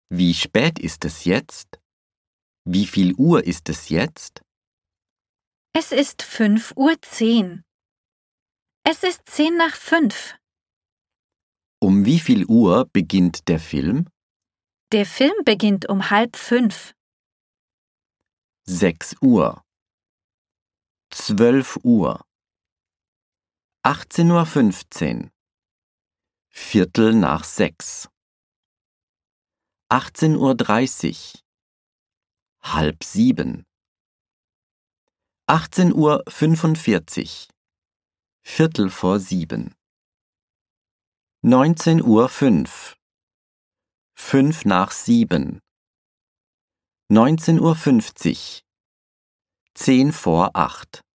Wie spät ist es jetzt? Wie viel Uhr ist es jetzt? Es ist 5:10 Uhr. Es ist 5:10 Uhr. Um wie viel Uhr beginnt der Film? Der Film beginnt um 4:30. 6 Uhr. 12 Uhr. 18:15 Uhr. Viertel nach 6. 18:30 Uhr. 6:30. 18:45 Uhr. Viertel vor 7. 19:05 Uhr. 5 nach 7. 19:50 Uhr. 10 vor 8.